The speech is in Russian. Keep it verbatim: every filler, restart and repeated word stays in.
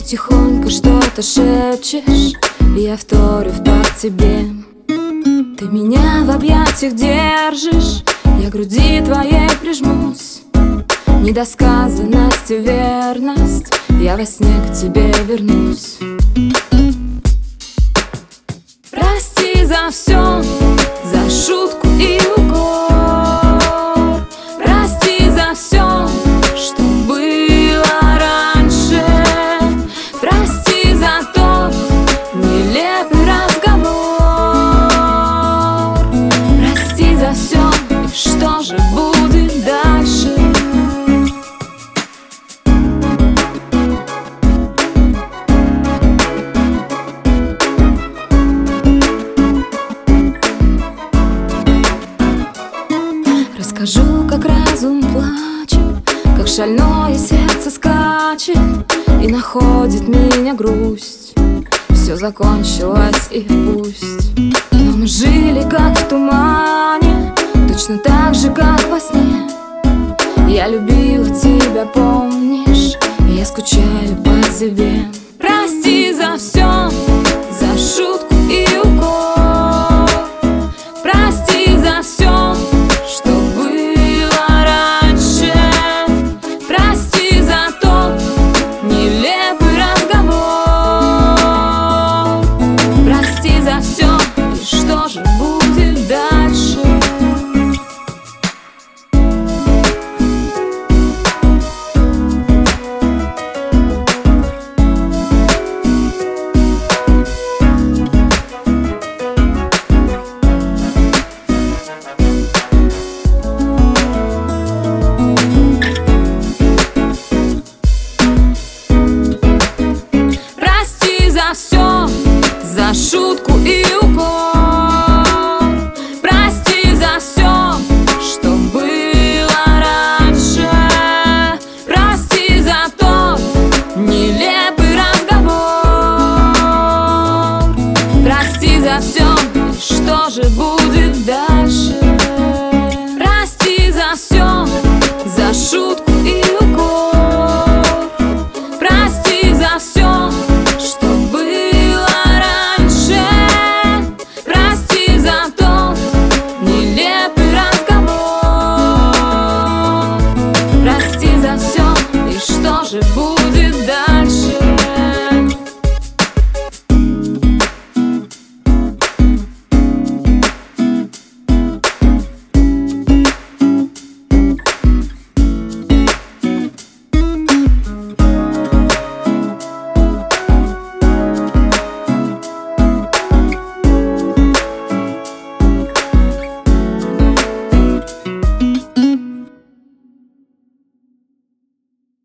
тихонько что-то шепчешь, и я вторю в такт тебе. Ты меня в объятиях держишь, я к груди твоей прижмусь. Недосказанность и верность, я во сне к тебе вернусь. Прости за все, за шутку и укор. Прости за все, что было раньше. Прости за тот нелепый разговор. Прости за все, и что же будет дальше? Расскажу, как разум плачет, как шальное сердце скачет, и находит меня грусть. Все закончилось и пусть. Но мы жили как в тумане, точно так же, как во сне. Я любила тебя, помнишь? Я скучаю по тебе. Прости